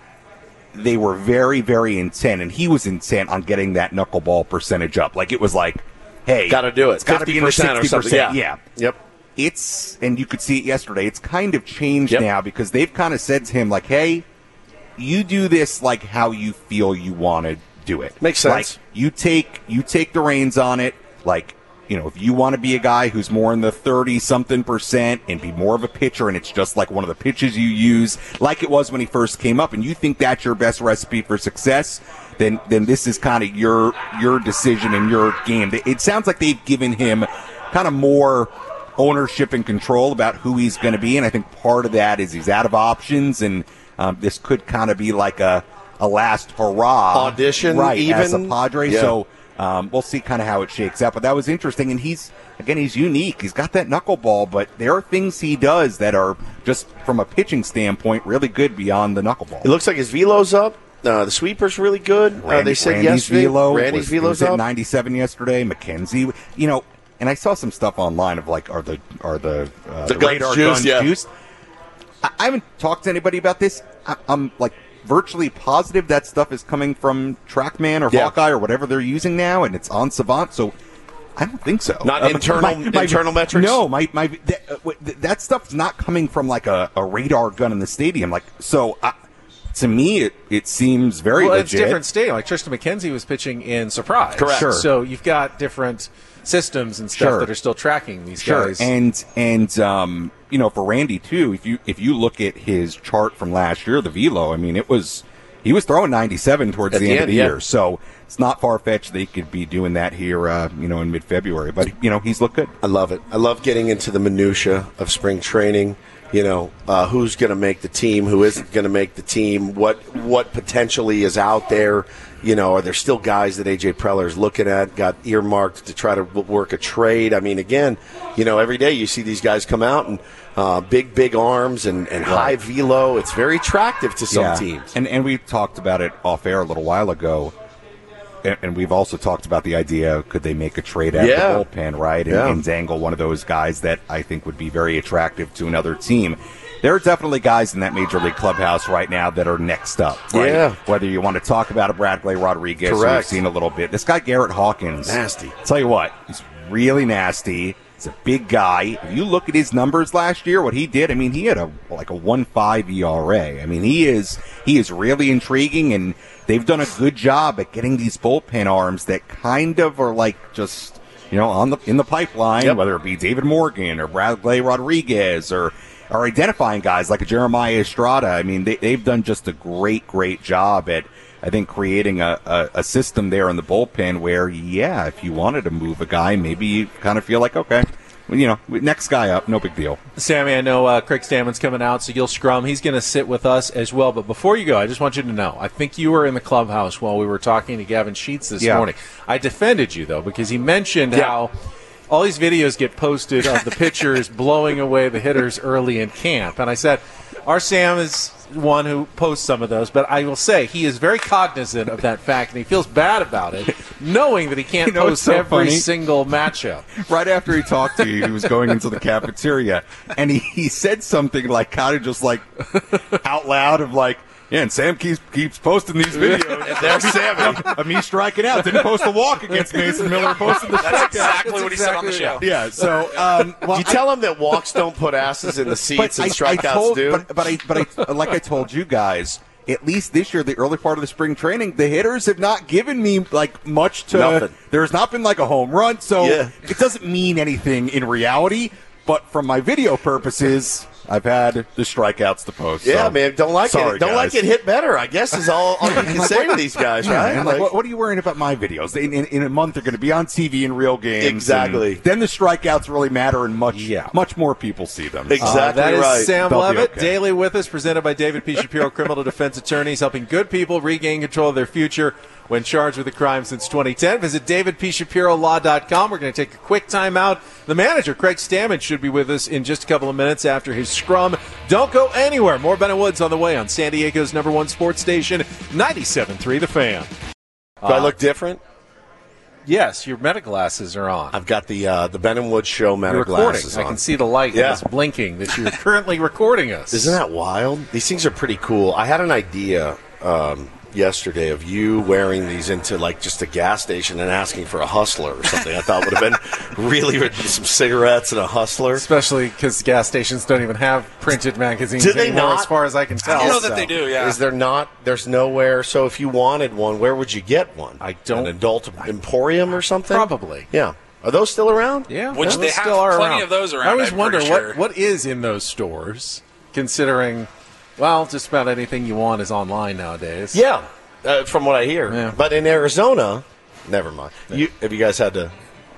S4: they were very, very intent, and he was intent on getting that knuckleball percentage up. Like, it was like, hey,
S1: Got to do it.
S4: It's got to be in the
S1: fifty percent or
S4: sixty percent.
S1: something.
S4: Yeah.
S1: Yep.
S4: It's, and you could see it yesterday, it's kind of changed
S1: Yep.
S4: now because they've kind of said to him, like, hey, you do this like how you feel you want to do it.
S1: Makes sense.
S4: Like, you take you take the reins on it. Like, you know, if you want to be a guy who's more in the thirty something percent and be more of a pitcher, and it's just like one of the pitches you use, like it was when he first came up, and you think that's your best recipe for success, then then this is kind of your your decision and your game. It sounds like they've given him kind of more ownership and control about who he's going to be, and I think part of that is he's out of options, and um, this could kind of be like a a last hurrah
S1: Audition,
S4: right, as a
S1: even?
S4: Padre.
S1: Yeah.
S4: So um, we'll see kind of how it shakes out. But that was interesting, and he's again he's unique. He's got that knuckleball, but there are things he does that are just from a pitching standpoint really good beyond the knuckleball.
S1: It looks like his velo's up. Uh, the sweeper's really good. uh,
S4: Randy-
S1: they said
S4: Randy's
S1: yesterday.
S4: velo
S1: Randy's
S4: was,
S1: velo's
S4: was at
S1: up.
S4: ninety-seven yesterday. McKenzie, you know, and I saw some stuff online of like, are the are the uh,
S1: The guns
S4: radar
S1: juiced,
S4: guns
S1: yeah.
S4: juiced? I, I haven't talked to anybody about this. I, I'm like virtually positive that stuff is coming from TrackMan or
S1: Yeah.
S4: Hawkeye or whatever they're using now, and it's on Savant. So I don't think so.
S1: Not
S4: Uh,
S1: internal- internal metrics?
S4: No, my my that, uh, w- th- that stuff's not coming from like a, a radar gun in the stadium. Like, so I, to me, it it seems very
S2: Well,
S4: legit.
S2: it's different stadium. Like Tristan McKenzie was pitching in Surprise.
S1: Correct.
S4: Sure.
S2: So you've got different systems and stuff
S4: Sure.
S2: that are still tracking these
S4: Sure,
S2: guys.
S4: and and um, you know, for Randy too, if you if you look at his chart from last year, the velo, I mean, it was he was throwing ninety-seven towards
S1: At
S4: the,
S1: the
S4: end,
S1: end,
S4: of the
S1: yeah.
S4: year, so it's not far fetched they could be doing that here, uh, you know, in mid February. But you know, he's looked good.
S1: I love it. I love getting into the minutia of spring training. You know, uh, who's going to make the team, who isn't going to make the team, what what potentially is out there. You know, are there still guys that A J Preller is looking at, got earmarked to try to w- work a trade? I mean, again, you know, every day you see these guys come out and uh, big, big arms and, and high velo. It's very attractive to some
S4: Yeah.
S1: teams.
S4: And and we talked about it off air a little while ago. And, and we've also talked about the idea, could they make a trade out
S1: Yeah.
S4: of the bullpen, right? And,
S1: Yeah.
S4: and dangle one of those guys that I think would be very attractive to another team. There are definitely guys in that major league clubhouse right now that are next up, right?
S1: Yeah.
S4: Whether you want to talk about a Bradley Rodriguez, who we've
S1: Correct.
S4: seen a little bit. This guy, Garrett Hawkins.
S1: Nasty.
S4: Tell you what, he's really nasty. He's a big guy. If you look at his numbers last year, what he did, I mean, he had a like a one point five E R A. I mean, he is he is really intriguing, and they've done a good job at getting these bullpen arms that kind of are like just, you know, on the in the pipeline, yep. whether it be David Morgan or Bradley Rodriguez or or identifying guys like a Jeremiah Estrada. I mean, they, they've done just a great, great job at, I think, creating a, a, a system there in the bullpen where, yeah, if you wanted to move a guy, maybe you kind of feel like, okay, well, you know, next guy up, no big deal.
S2: Sammy, I know uh, Craig Stammen's coming out, so you'll scrum. He's going to sit with us as well. But before you go, I just want you to know, I think you were in the clubhouse while we were talking to Gavin Sheets this
S4: yeah.
S2: morning. I defended you, though, because he mentioned yeah. how all these videos get posted of the pitchers blowing away the hitters early in camp. And I said, our Sam is one who posts some of those, but I will say he is very cognizant of that fact, and he feels bad about it, knowing that he can't you know, post so every funny? single matchup.
S4: Right after he talked to you, he was going into the cafeteria, and he, he said something like kind of just like out loud of like, yeah, and Sam keeps keeps posting these videos.
S1: And there's Sammy.
S4: Of me striking out. Didn't post a walk against Mason Miller. Posted the
S3: That's
S4: strikeout.
S3: exactly
S4: That's
S3: what he
S4: exactly
S3: said on the show.
S4: Yeah, so... Um, well,
S1: you I, tell him that walks don't put asses in the seats and
S4: I,
S1: strikeouts
S4: I told,
S1: do?
S4: But, but, I, but I, like I told you guys, at least this year, the early part of the spring training, the hitters have not given me like much to...
S1: Nothing.
S4: There's not been like a home run, so
S1: yeah.
S4: it doesn't mean anything in reality, but from my video purposes... I've had the strikeouts to post.
S1: Yeah,
S4: so.
S1: man, don't like
S4: Sorry,
S1: it. Don't
S4: guys.
S1: like it hit better, I guess, is all, all you can
S4: like,
S1: say to these guys,
S4: yeah,
S1: right?
S4: And
S1: like,
S4: like, what, what are you worrying about my videos? In, in, in a month, they're going to be on T V in real games.
S1: Exactly.
S4: Then the strikeouts really matter, and much
S2: yeah.
S4: much more people see them.
S1: Exactly
S2: uh, that
S1: right.
S2: is Sam
S4: They'll
S2: Levitt,
S4: okay.
S2: daily with us, presented by David P. Shapiro, criminal defense attorneys, helping good people regain control of their future when charged with a crime since twenty ten. Visit david p shapiro law dot com. We're going to take a quick time out. The manager, Craig Stammen, should be with us in just a couple of minutes after his scrum. Don't go anywhere. More Ben and Woods on the way on San Diego's number one sports station, ninety-seven point three The Fan.
S1: Do I look different?
S2: Yes, your meta glasses are on.
S1: I've got the uh, the Ben and Woods show meta
S2: You're recording.
S1: glasses on.
S2: I can see the light
S1: Yeah.
S2: that's blinking that you're currently recording us.
S1: Isn't that wild? These things are pretty cool. I had an idea um, yesterday of you wearing these into like just a gas station and asking for a hustler or something. I thought would have been really some cigarettes and a hustler.
S2: Especially because gas stations don't even have printed magazines
S1: Do they
S2: anymore,
S1: not?
S2: as far as I can tell.
S3: I know
S2: So,
S3: that they do, yeah.
S1: Is there not? There's nowhere. So if you wanted one, where would you get one?
S2: I don't-
S1: An adult emporium or something?
S2: Probably.
S1: Yeah. Are those still around?
S2: Yeah,
S3: Which
S2: those
S3: they
S2: still
S3: have
S2: are
S3: plenty
S2: around.
S3: of those around,
S2: I always
S3: I'm
S2: wonder
S3: pretty
S2: what,
S3: sure.
S2: what is in those stores, considering, well, just about anything you want is online nowadays.
S1: Yeah. Uh, from what I hear.
S2: Yeah.
S1: But in Arizona, never mind. You, have you guys had to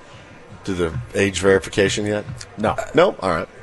S1: do the age verification yet?
S2: No.
S1: No? All right.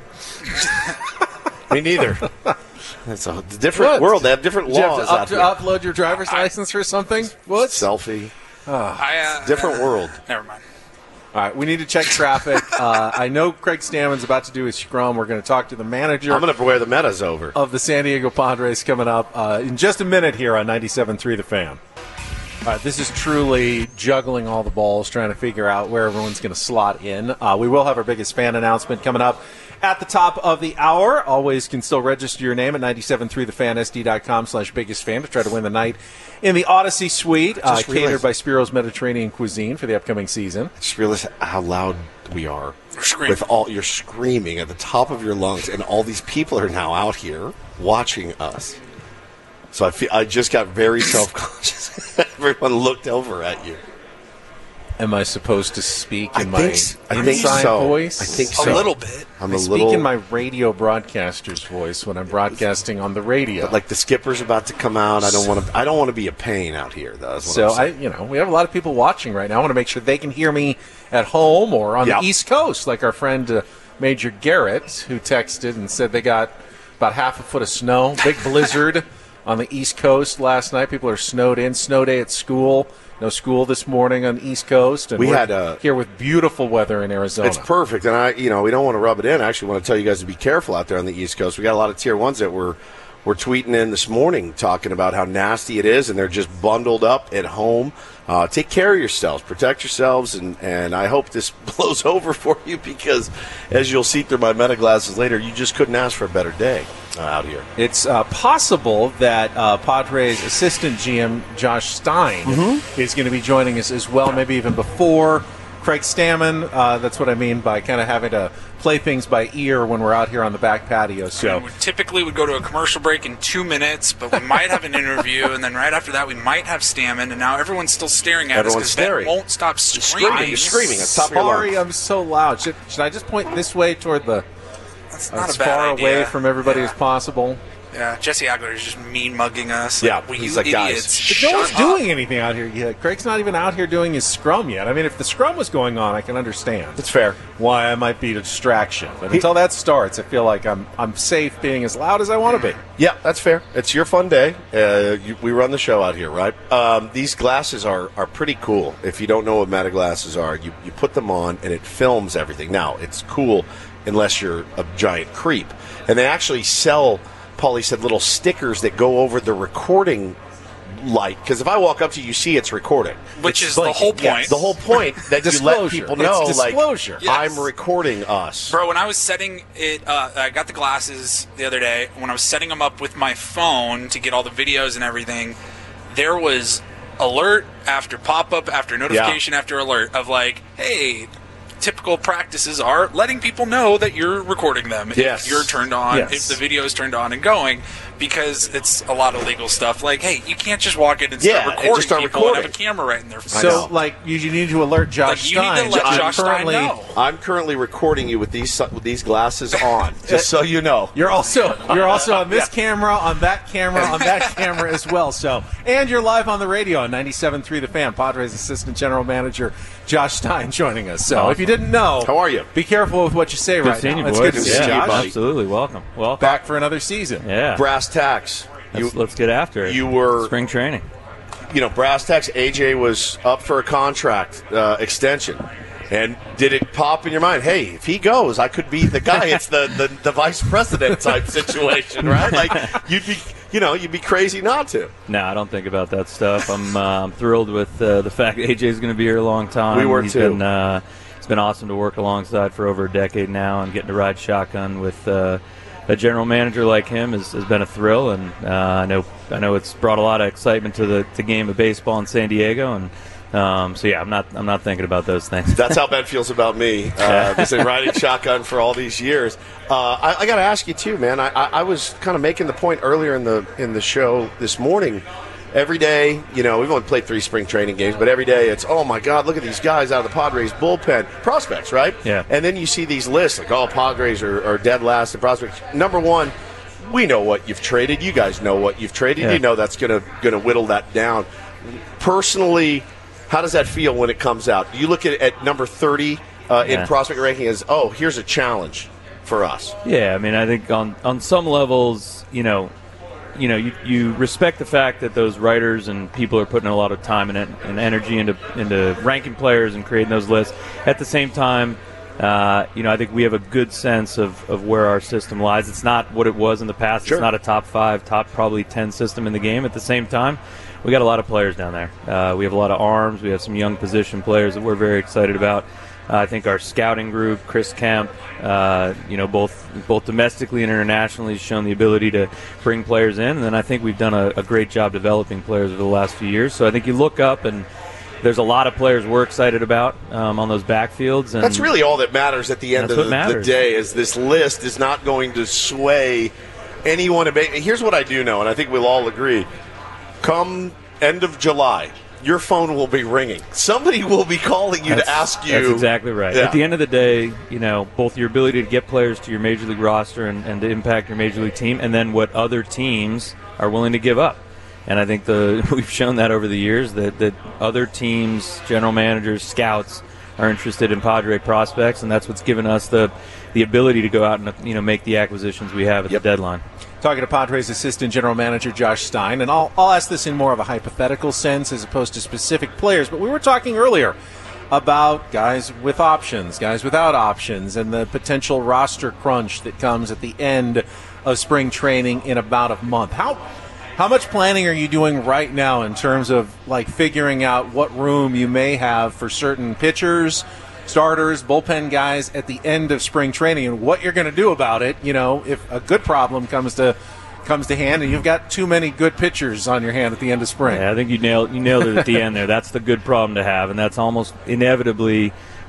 S1: Me neither. It's a different
S2: What?
S1: world. They have different
S2: Did you have
S1: laws
S2: to, up,
S1: out
S2: to
S1: here.
S2: upload your driver's license or something? What?
S1: Selfie.
S3: I, uh,
S1: Different world.
S3: Never mind.
S2: All right, we need to check traffic. uh, I know Craig Stammen's about to do his scrum. We're going to talk to the manager
S1: I'm going to wear the metas over.
S2: of the San Diego Padres coming up uh, in just a minute here on ninety-seven point three The Fan. All right, this is truly juggling all the balls, trying to figure out where everyone's going to slot in. Uh, we will have our biggest fan announcement coming up at the top of the hour. Always can still register your name at ninety-seven point three the fan s d dot com slash biggest fan to try to win the night in the Odyssey Suite, uh,
S1: Just
S2: catered
S1: realized-
S2: by Spiro's Mediterranean Cuisine for the upcoming season.
S1: I just realized how loud we are.
S3: We're screaming.
S1: With all you're screaming at the top of your lungs, and all these people are now out here watching us. So I feel I just got very self-conscious. Everyone looked over at you.
S2: Am I supposed to speak in
S1: I
S2: my
S1: think s- I think
S2: inside
S1: so.
S2: voice?
S1: I think
S3: A
S1: so.
S3: little bit.
S1: I'm
S2: I
S1: a
S2: speak
S1: little
S2: in my radio broadcaster's voice when I'm broadcasting on the radio.
S1: like the skipper's about to come out. I don't want to. I don't want to be a pain out here, though. is what
S2: So
S1: I'm
S2: I,
S1: saying.
S2: you know, we have a lot of people watching right now. I want to make sure they can hear me at home or on
S1: Yep.
S2: the East Coast, like our friend uh, Major Garrett, who texted and said they got about half a foot of snow, big blizzard on the East Coast last night. People are snowed in. Snow day at school. No school this morning on the East Coast. And
S1: We
S2: we're
S1: had, uh,
S2: here with beautiful weather in Arizona.
S1: It's perfect, and I, you know, we don't want to rub it in. I actually want to tell you guys to be careful out there on the East Coast. We got a lot of tier ones that were were tweeting in this morning talking about how nasty it is, and they're just bundled up at home. Uh, take care of yourselves, protect yourselves, and, and I hope this blows over for you because, as you'll see through my meta glasses later, you just couldn't ask for a better day uh, out here.
S2: It's uh, possible that uh, Padres assistant G M Josh Stein
S1: Mm-hmm.
S2: is going to be joining us as well, maybe even before Craig Stammen. Uh, that's what I mean by kind of having to play things by ear when we're out here on the back patio. So
S3: we typically would go to a commercial break in two minutes, but we might have an interview, and then right after that we might have Stammen, and now everyone's still staring at
S1: Everyone's
S3: us because
S1: staring.
S3: Ben won't stop screaming.
S1: screaming. He's screaming. It's top of your
S2: sorry,
S1: lungs.
S2: I'm so loud. Should, should I just point this way toward the
S3: That's not
S2: as
S3: a bad
S2: far
S3: idea.
S2: away from everybody
S3: yeah.
S2: as possible?
S3: Yeah, Jesse Agler is just mean mugging us.
S1: Yeah,
S3: Like, well,
S1: he's
S3: you
S1: like, guys,
S3: idiots.
S2: But
S3: Shut
S2: no one's
S3: up.
S2: doing anything out here yet. Craig's not even out here doing his scrum yet. I mean, if the scrum was going on, I can understand.
S1: It's fair.
S2: Why I might be a distraction. But until that starts, I feel like I'm I'm safe being as loud as I want to be.
S1: Yeah, that's fair. It's your fun day. Uh, you, we run the show out here, right? Um, these glasses are, are pretty cool. If you don't know what Meta glasses are, you, you put them on and it films everything. Now, it's cool unless you're a giant creep. And they actually sell, Paulie said, little stickers that go over the recording light. Because if I walk up to you, you see it's recording.
S3: Which
S1: It's
S3: is the
S1: like-
S3: whole point.
S1: yeah, the whole point that you let people
S2: It's
S1: know,
S2: disclosure.
S1: like,
S3: Yes.
S1: I'm recording us.
S3: Bro, when I was setting it, uh, I got the glasses the other day. When I was setting them up with my phone to get all the videos and everything, there was alert after pop-up after notification after alert of like, hey, typical practices are letting people know that you're recording them.
S1: Yes.
S3: If you're turned on,
S2: Yes.
S3: if the video is turned on and going, because it's a lot of legal stuff. Like, hey, you can't just walk in and
S1: Yeah,
S3: start
S1: and
S3: recording
S1: just start
S3: people
S1: recording.
S3: and have a camera right in their face.
S1: I
S2: So,
S1: know.
S2: like, you, you need to alert Josh
S3: Like, you need to
S2: Stein.
S3: let
S2: who's
S3: Josh Stein
S2: currently-
S3: know.
S1: I'm currently recording you with these with these glasses on, just so you know.
S2: You're also you're also on this camera, on that camera, on that camera as well. So, and you're live on the radio on ninety-seven point three The Fan. Padres Assistant General Manager Josh Stein joining us. So, if you didn't know,
S1: How are you?
S2: Be careful with what you say
S5: Good
S2: right
S5: seeing
S2: now.
S5: you,
S2: It's
S5: boys.
S2: good to
S1: Yeah,
S2: see you, Josh.
S1: buddy.
S5: Absolutely. Welcome. Welcome.
S2: Back for another season.
S5: Yeah.
S1: Brass tacks. You,
S5: Let's, let's get after it.
S1: you were-
S5: spring training.
S1: you know, brass tacks. A J was up for a contract uh, extension, and did it pop in your mind? Hey, if he goes, I could be the guy. It's the, the, the vice president type situation, right? Like you'd be, you know, you'd be crazy not to.
S5: No, I don't think about that stuff. I'm, uh, I'm thrilled with uh, the fact that A J's going to be here a long time.
S1: We were
S5: He's
S1: too.
S5: Been, uh, it's been awesome to work alongside for over a decade now, and getting to ride shotgun with uh, a general manager like him has, has been a thrill. And uh, I know I know it's brought a lot of excitement to the to game of baseball in San Diego. And um, so yeah, I'm not I'm not thinking about those things.
S1: That's how Ben feels about me. Uh, he's been riding shotgun for all these years. Uh, I, I got to ask you too, man. I, I, I was kind of making the point earlier in the in the show this morning. Every day, you know, we've only played three spring training games, but every day it's, oh my God, look at these guys out of the Padres bullpen. Prospects, right?
S5: Yeah.
S1: And then you see these lists, like, oh, Padres are, are dead last in prospects. Number one, we know what you've traded. You guys know what you've traded.
S5: Yeah.
S1: You know that's going to going to whittle that down. Personally, how does that feel when it comes out? Do you look at, at number thirty uh, in
S5: Yeah.
S1: prospect ranking as, oh, here's a challenge for us?
S5: Yeah, I mean, I think on on some levels, you know, you know, you, you respect the fact that those writers and people are putting a lot of time and, and energy into into ranking players and creating those lists. At the same time, uh, you know, I think we have a good sense of, of where our system lies. It's not what it was in the past.
S1: Sure.
S5: It's not a top five, top probably ten system in the game. At the same time, we got a lot of players down there. Uh, we have a lot of arms. We have some young position players that we're very excited about. Uh, I think our scouting group, Chris Kemp, uh, you know, both both domestically and internationally, has shown the ability to bring players in. And then I think we've done a, a great job developing players over the last few years. So I think you look up and there's a lot of players we're excited about um, on those backfields. And
S1: That's really all that matters at the end
S5: That's
S1: of
S5: what
S1: the, the
S5: matters.
S1: day. Is this list is not going to sway anyone. About, here's what I do know, and I think we'll all agree: come end of July, your phone will be ringing. Somebody will be calling you
S5: That's-
S1: to ask you.
S5: That's exactly right.
S1: Yeah.
S5: At the end of the day, you know, both your ability to get players to your major league roster and, and to impact your major league team, and then what other teams are willing to give up. And I think the we've shown that over the years that, that other teams, general managers, scouts are interested in Padre prospects, and that's what's given us the the ability to go out and, you know, make the acquisitions we have at
S1: Yep.
S5: the deadline.
S2: Talking to Padres Assistant General Manager Josh Stein, and I'll, I'll ask this in more of a hypothetical sense as opposed to specific players, but we were talking earlier about guys with options, guys without options, and the potential roster crunch that comes at the end of spring training in about a month. How how much planning are you doing right now in terms of like figuring out what room you may have for certain pitchers, starters, bullpen guys at the end of spring training, and what you're going to do about it, you know, if a good problem comes to comes to hand and you've got too many good pitchers on your hand at the end of spring?
S5: Yeah, I think you nailed you nailed it at the end there. That's the good problem to have, and that's almost inevitably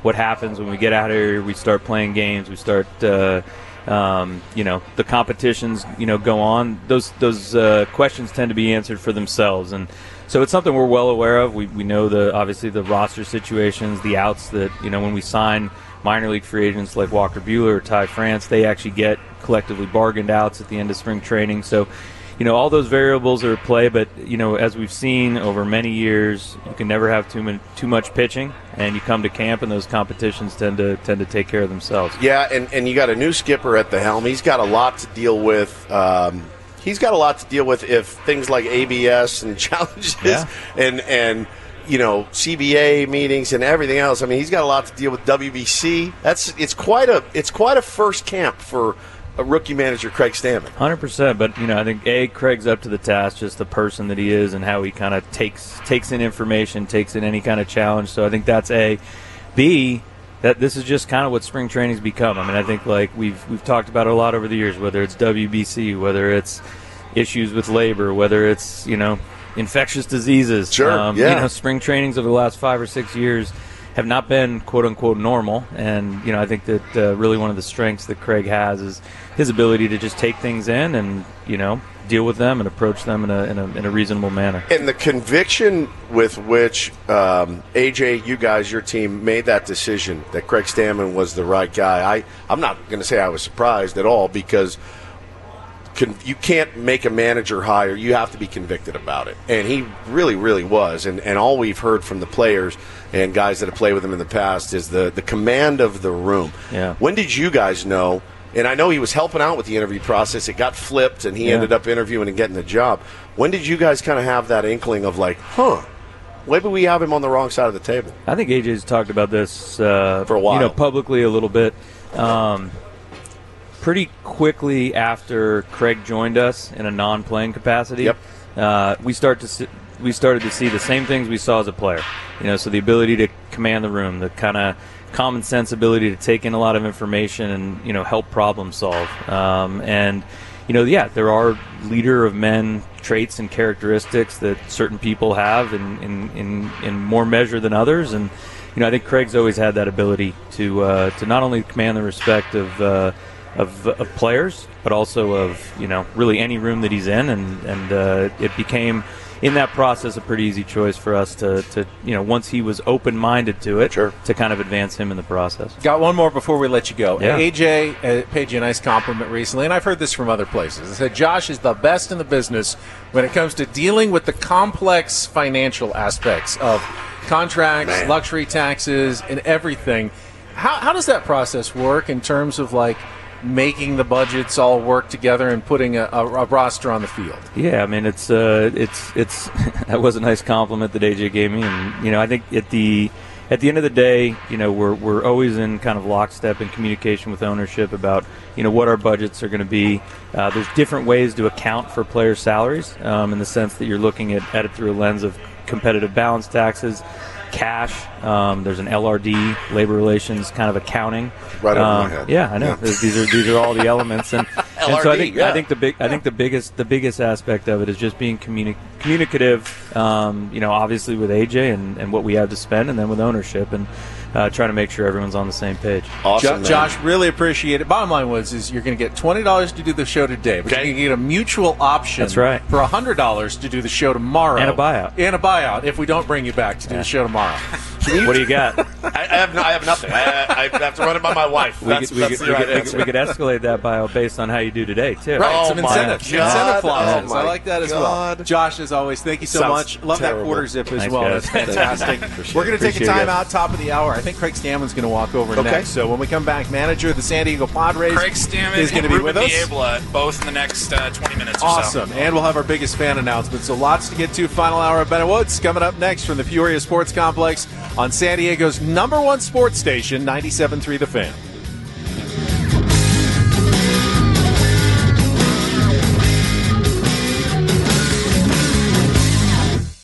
S5: what happens when we get out of here. We start playing games. We start, uh, um, you know, the competitions, you know, go on. Those those uh, questions tend to be answered for themselves, and so it's something we're well aware of. We we know the obviously the roster situations, the outs that, you know, when we sign minor league free agents like Walker Buehler or Ty France, they actually get collectively bargained outs at the end of spring training. So, you know, all those variables are at play, but, you know, as we've seen over many years, you can never have too many, too much pitching, and you come to camp and those competitions tend to tend to take care of themselves.
S1: Yeah, and, and you got a new skipper at the helm. He's got a lot to deal with. Um, he's got a lot to deal with if things like A B S and challenges
S4: Yeah.
S1: and and you know, C B A meetings and everything else. I mean, he's got a lot to deal with. W B C. That's it's quite a it's quite a first camp for a rookie manager, Craig Stammen.
S5: one hundred percent, but, you know, I think, A, Craig's up to the task, just the person that he is and how he kind of takes takes in information, takes in any kind of challenge. So I think that's A. B, that this is just kind of what spring training's become. I mean, I think, like, we've we've talked about it a lot over the years, whether it's W B C, whether it's issues with labor, whether it's, you know, infectious diseases.
S1: Sure,
S5: um,
S1: yeah.
S5: You know, spring trainings over the last five or six years have not been quote-unquote normal, and, you know, I think that uh, really one of the strengths that Craig has is his ability to just take things in and, you know, deal with them and approach them in a in a, in a reasonable manner.
S1: And the conviction with which um, A J, you guys, your team, made that decision that Craig Stammen was the right guy, I, I'm not going to say I was surprised at all, because Con- you can't make a manager hire. You have to be convicted about it. And he really, really was. And, and all we've heard from the players and guys that have played with him in the past is the, the command of the room.
S5: Yeah.
S1: When did you guys know? And I know he was helping out with the interview process. It got flipped, and he
S5: Yeah.
S1: ended up interviewing and getting the job. When did you guys kind of have that inkling of like, huh, maybe we have him on the wrong side of the table?
S5: I think A J's talked about this uh,
S1: For a while.
S5: you know, publicly a little bit. Um, pretty quickly after Craig joined us in a non-playing capacity,
S1: Yep.
S5: uh, we start to see, we started to see the same things we saw as a player. You know, so the ability to command the room, the kind of common sense ability to take in a lot of information and, you know, help problem solve. Um, and you know, yeah, there are leader of men traits and characteristics that certain people have in in, in, in more measure than others, and you know, I think Craig's always had that ability to uh, to not only command the respect of uh, Of, of players, but also of, you know, really any room that he's in, and and uh, it became in that process a pretty easy choice for us to, to you know, once he was open-minded to it,
S1: Sure.
S5: to kind of advance him in the process.
S2: Got one more before we let you go.
S5: Yeah.
S2: A J uh, paid you a nice compliment recently, and I've heard this from other places. They said Josh is the best in the business when it comes to dealing with the complex financial aspects of contracts,
S1: Man.
S2: luxury taxes, and everything. How, how does that process work in terms of, like, making the budgets all work together and putting a, a, a roster on the field?
S5: Yeah, I mean, it's uh, it's it's that was a nice compliment that A J gave me, and you know, I think at the at the end of the day, you know, we're we're always in kind of lockstep in communication with ownership about, you know, what our budgets are going to be. Uh, there's different ways to account for player salaries, um, in the sense that you're looking at, at it through a lens of competitive balance taxes, cash. Um, there's an L R D, labor relations kind of accounting.
S1: Right over
S5: um,
S1: my head.
S5: Yeah, I know.
S1: Yeah.
S5: These are these are all the elements, and, and so I think
S1: yeah.
S5: I think the big I think the biggest the biggest aspect of it is just being communi- communicative. Um, you know, obviously with A J and, and what we have to spend, and then with ownership, and uh, trying to make sure everyone's on the same page.
S1: Awesome,
S2: Jo-
S1: man.
S2: Josh, really appreciate it. Bottom line was is you're going to get twenty dollars to do the show today, but
S1: Okay.
S2: you're going to get a mutual option
S5: That's right.
S2: for one hundred dollars to do the show tomorrow.
S5: And a buyout.
S2: And a buyout if we don't bring you back to do the show tomorrow.
S5: What do you got?
S1: I, I have no, I have nothing. I, I have to run it by my wife.
S5: We
S1: That's,
S5: could, we,
S1: that's
S5: could,
S1: the
S5: we,
S1: right
S5: could,
S1: answer.
S5: we could escalate that bio based on how you do today, too.
S2: Right,
S1: Oh
S2: some
S1: my
S2: incentive,
S1: God.
S2: incentive clauses.
S1: Oh
S2: I
S1: my
S2: like that as well.
S1: God.
S2: Josh, as always, thank you so
S1: Sounds
S2: much. Love that
S1: terrible.
S2: quarter zip as
S5: Thanks,
S2: well.
S5: guys.
S2: That's fantastic. We're going to take a
S5: Appreciate
S2: time
S5: it.
S2: out, top of the hour. I think Craig Stammen's going to walk over
S1: Okay.
S2: next. So when we come back, manager of the San Diego Padres
S3: Craig Stammen
S2: is going
S3: and
S2: to be
S3: Ruben
S2: with us.
S3: Niebla, both in the next uh, twenty minutes or so.
S2: Awesome. And we'll have our biggest fan announcement. So lots to get to. Final hour of Bennett Woods coming up next from the Peoria Sports Complex on San Diego's number one sports station, ninety-seven point three The Fan.